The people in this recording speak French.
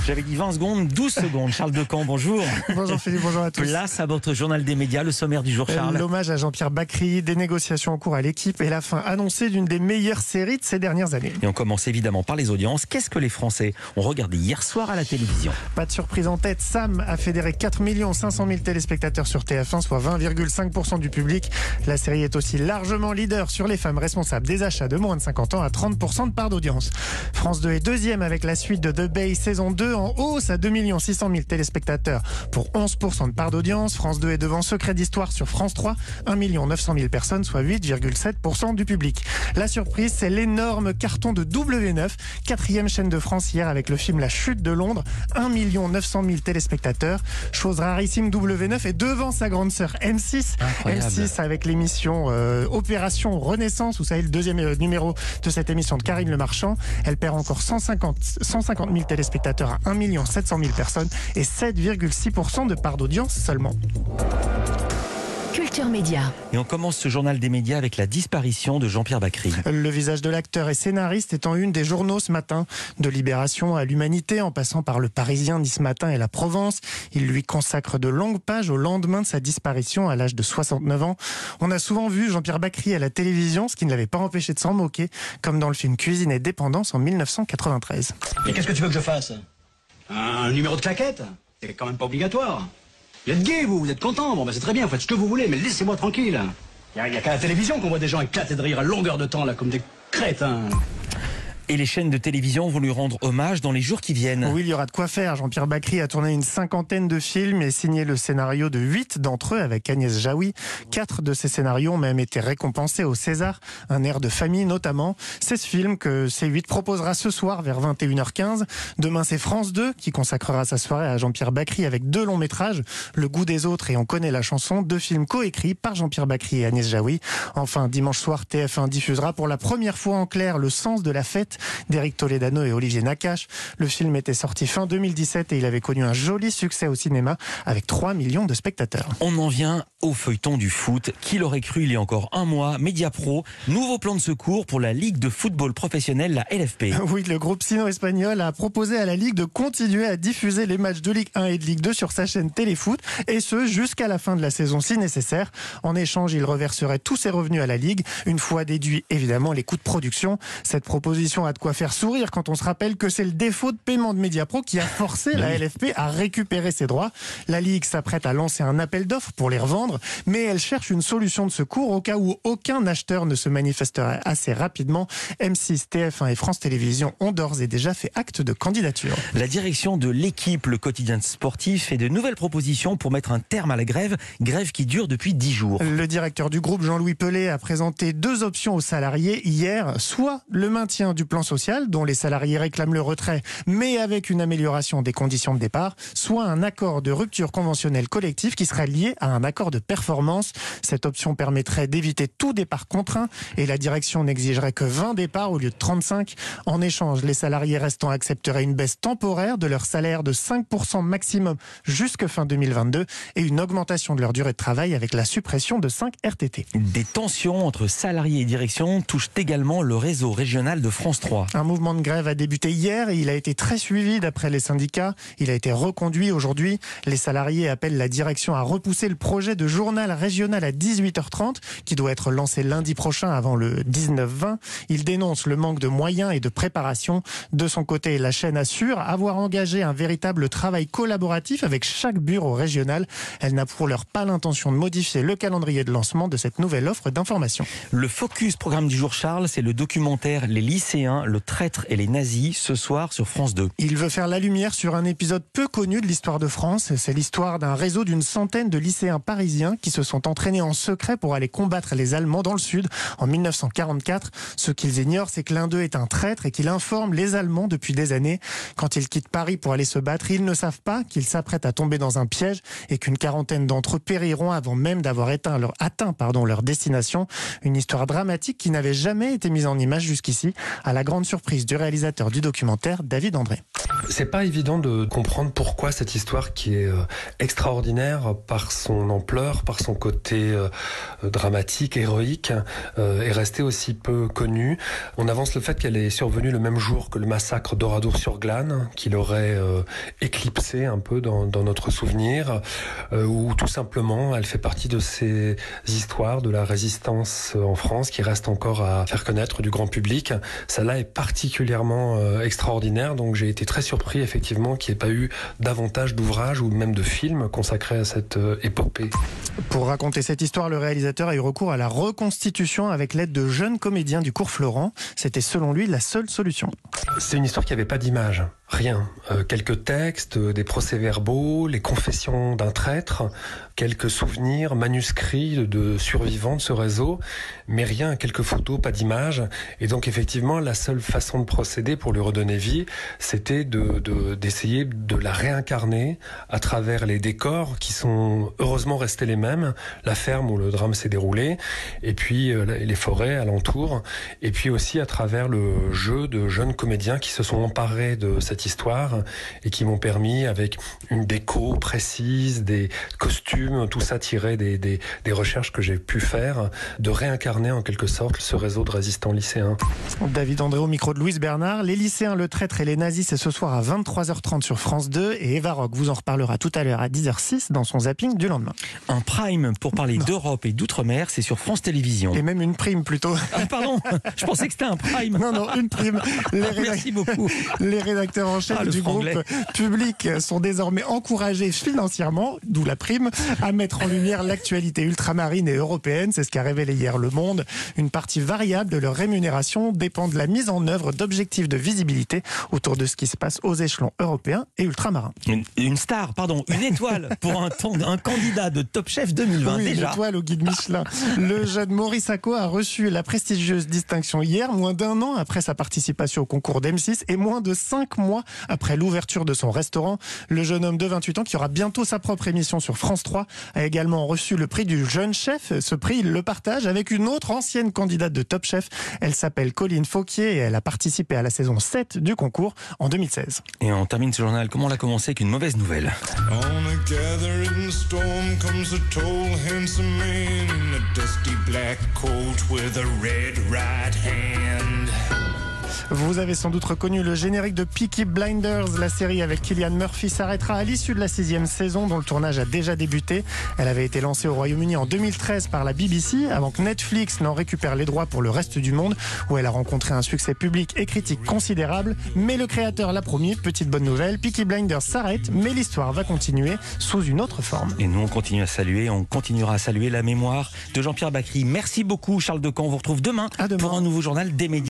J'avais dit 20 secondes, 12 secondes. Charles Decamp, bonjour. Bonjour Philippe, bonjour à tous. Place à votre journal des médias, le sommaire du jour, Charles. L'hommage à Jean-Pierre Bacri, des négociations en cours à l'équipe et la fin annoncée d'une des meilleures séries de ces dernières années. Et on commence évidemment par les audiences. Qu'est-ce que les Français ont regardé hier soir à la télévision? Pas de surprise en tête, Sam a fédéré 4 500 000 téléspectateurs sur TF1, soit 20,5% du public. La série est aussi largement leader sur les femmes responsables des achats de moins de 50 ans à 30% de part d'audience. France 2 est deuxième avec la suite de The Bay saison 2 en hausse à 2 600 000 téléspectateurs pour 11% de part d'audience. France 2 est devant Secret d'Histoire sur France 3, 1 900 000 personnes, soit 8,7% du public. La surprise, c'est l'énorme carton de W9, quatrième chaîne de France hier avec le film La Chute de Londres, 1 900 000 téléspectateurs. Chose rarissime, W9 est devant sa grande sœur M6. Incroyable. M6 avec l'émission Opération Renaissance, vous savez, le deuxième numéro de cette émission de Karine Le Marchand. Elle perd encore 150 000 téléspectateurs à 1 700 000 personnes et 7,6% de part d'audience seulement. Culture Média. Et on commence ce journal des médias avec la disparition de Jean-Pierre Bacri. Le visage de l'acteur et scénariste est en une des journaux ce matin. De Libération à l'Humanité, en passant par Le Parisien, Nice Matin et La Provence. Il lui consacre de longues pages au lendemain de sa disparition à l'âge de 69 ans. On a souvent vu Jean-Pierre Bacri à la télévision, ce qui ne l'avait pas empêché de s'en moquer, comme dans le film Cuisine et Dépendance en 1993. Et qu'est-ce que tu veux que je fasse? Un numéro de claquette? C'est quand même pas obligatoire. Vous êtes gay, vous êtes content, bon ben c'est très bien, faites ce que vous voulez, mais laissez-moi tranquille. Il y a qu'à la télévision qu'on voit des gens éclater de rire à longueur de temps, là, comme des crétins. Et les chaînes de télévision vont lui rendre hommage dans les jours qui viennent. Oui, il y aura de quoi faire. Jean-Pierre Bacri a tourné une 50aine de films et signé le scénario de 8 d'entre eux avec Agnès Jaoui. 4 de ces scénarios ont même été récompensés au César, un air de famille notamment. C'est ce film que C8 proposera ce soir vers 21h15. Demain, c'est France 2 qui consacrera sa soirée à Jean-Pierre Bacri avec 2 longs métrages, Le goût des autres et On connaît la chanson, 2 films coécrits par Jean-Pierre Bacri et Agnès Jaoui. Enfin, dimanche soir, TF1 diffusera pour la première fois en clair Le sens de la fête d'Éric Toledano et Olivier Nakache. Le film était sorti fin 2017 et il avait connu un joli succès au cinéma avec 3 millions de spectateurs. On en vient au feuilleton du foot. Qui l'aurait cru il y a encore un mois? Mediapro, nouveau plan de secours pour la Ligue de football professionnel, la LFP. Oui, le groupe sino-espagnol a proposé à la Ligue de continuer à diffuser les matchs de Ligue 1 et de Ligue 2 sur sa chaîne Téléfoot, et ce jusqu'à la fin de la saison si nécessaire. En échange, il reverserait tous ses revenus à la Ligue, une fois déduit évidemment les coûts de production. Cette proposition a de quoi faire sourire quand on se rappelle que c'est le défaut de paiement de Mediapro qui a forcé la LFP à récupérer ses droits. La Ligue s'apprête à lancer un appel d'offres pour les revendre, mais elle cherche une solution de secours au cas où aucun acheteur ne se manifesterait assez rapidement. M6, TF1 et France Télévisions ont d'ores et déjà fait acte de candidature. La direction de l'équipe, le quotidien sportif, fait de nouvelles propositions pour mettre un terme à la grève qui dure depuis 10 jours. Le directeur du groupe, Jean-Louis Pelé, a présenté 2 options aux salariés hier, soit le maintien du plan social, dont les salariés réclament le retrait, mais avec une amélioration des conditions de départ, soit un accord de rupture conventionnelle collective qui serait lié à un accord de performance. Cette option permettrait d'éviter tout départ contraint et la direction n'exigerait que 20 départs au lieu de 35. En échange, les salariés restants accepteraient une baisse temporaire de leur salaire de 5% maximum jusque fin 2022 et une augmentation de leur durée de travail avec la suppression de 5 RTT. Des tensions entre salariés et direction touchent également le réseau régional de France 3. Un mouvement de grève a débuté hier et il a été très suivi d'après les syndicats. Il a été reconduit aujourd'hui. Les salariés appellent la direction à repousser le projet de journal régional à 18h30 qui doit être lancé lundi prochain avant le 19-20. Ils dénoncent le manque de moyens et de préparation. De son côté, la chaîne assure avoir engagé un véritable travail collaboratif avec chaque bureau régional. Elle n'a pour l'heure pas l'intention de modifier le calendrier de lancement de cette nouvelle offre d'information. Le focus programme du jour, Charles, c'est le documentaire Les lycéens, le traître et les nazis, ce soir sur France 2. Il veut faire la lumière sur un épisode peu connu de l'histoire de France. C'est l'histoire d'un réseau d'une centaine de lycéens parisiens qui se sont entraînés en secret pour aller combattre les Allemands dans le Sud en 1944. Ce qu'ils ignorent, c'est que l'un d'eux est un traître et qu'il informe les Allemands depuis des années. Quand ils quittent Paris pour aller se battre, ils ne savent pas qu'ils s'apprêtent à tomber dans un piège et qu'une quarantaine d'entre eux périront avant même d'avoir atteint leur destination. Une histoire dramatique qui n'avait jamais été mise en image jusqu'ici. À la la grande surprise du réalisateur du documentaire, David André. C'est pas évident de comprendre pourquoi cette histoire qui est extraordinaire par son ampleur, par son côté dramatique, héroïque, est restée aussi peu connue. On avance le fait qu'elle est survenue le même jour que le massacre d'Oradour-sur-Glane, qui l'aurait éclipsé un peu dans notre souvenir, ou tout simplement elle fait partie de ces histoires de la résistance en France qui restent encore à faire connaître du grand public. Celle-là est particulièrement extraordinaire, donc j'ai été très surpris effectivement qu'il n'y ait pas eu davantage d'ouvrages ou même de films consacrés à cette épopée. Pour raconter cette histoire, le réalisateur a eu recours à la reconstitution avec l'aide de jeunes comédiens du cours Florent. C'était selon lui la seule solution. C'est une histoire qui n'avait pas d'image, rien. Quelques textes, des procès-verbaux, les confessions d'un traître, quelques souvenirs manuscrits de survivants de ce réseau, mais rien, quelques photos, pas d'image. Et donc effectivement, la seule façon de procéder pour lui redonner vie, c'était d'essayer de la réincarner à travers les décors qui sont heureusement restés les mêmes, la ferme où le drame s'est déroulé, et puis les forêts alentour, et puis aussi à travers le jeu de jeunes comédiens qui se sont emparés de cette histoire et qui m'ont permis, avec une déco précise, des costumes, tout ça tiré des recherches que j'ai pu faire, de réincarner en quelque sorte ce réseau de résistants lycéens. David André au micro de Louise Bernard. Les lycéens, le traître et les nazis, c'est ce soir à 23h30 sur France 2 et Eva Rock vous en reparlera tout à l'heure à 10h06 dans son zapping du lendemain. Un prime pour parler d'Europe et d'outre-mer, c'est sur France Télévisions. Et même une prime plutôt. Ah pardon, je pensais que c'était un prime. Non, une prime. Merci beaucoup. Les rédacteurs en chef du franglais. groupe Public sont désormais encouragés financièrement, d'où la prime, à mettre en lumière l'actualité ultramarine et européenne. C'est ce qu'a révélé hier Le Monde. Une partie variable de leur rémunération dépend de la mise en œuvre d'objectifs de visibilité autour de ce qui se passe aux échelons européens et ultramarins. Une star, pardon, une étoile pour un candidat de Top Chef 2020 Oui, déjà. Une étoile au guide Michelin. Le jeune Maurice Sacco a reçu la prestigieuse distinction hier, moins d'1 an après sa participation au concours d'M6 et moins de 5 mois après l'ouverture de son restaurant. Le jeune homme de 28 ans, qui aura bientôt sa propre émission sur France 3, a également reçu le prix du jeune chef. Ce prix, il le partage avec une autre ancienne candidate de Top Chef. Elle s'appelle Colline Fauquier et elle a participé à la saison 7 du concours en 2016. Et on termine ce journal, comme on l'a commencé, avec une mauvaise nouvelle. On a gathering storm comes a tall, handsome man in a dusty black coat with a red right hand. Vous avez sans doute reconnu le générique de Peaky Blinders. La série avec Cillian Murphy s'arrêtera à l'issue de la 6e saison dont le tournage a déjà débuté. Elle avait été lancée au Royaume-Uni en 2013 par la BBC avant que Netflix n'en récupère les droits pour le reste du monde, où elle a rencontré un succès public et critique considérable. Mais le créateur l'a promis, petite bonne nouvelle, Peaky Blinders s'arrête, mais l'histoire va continuer sous une autre forme. Et nous on continuera à saluer la mémoire de Jean-Pierre Bacry. Merci beaucoup Charles Decamps, on vous retrouve demain. À demain. Pour un nouveau journal des médias.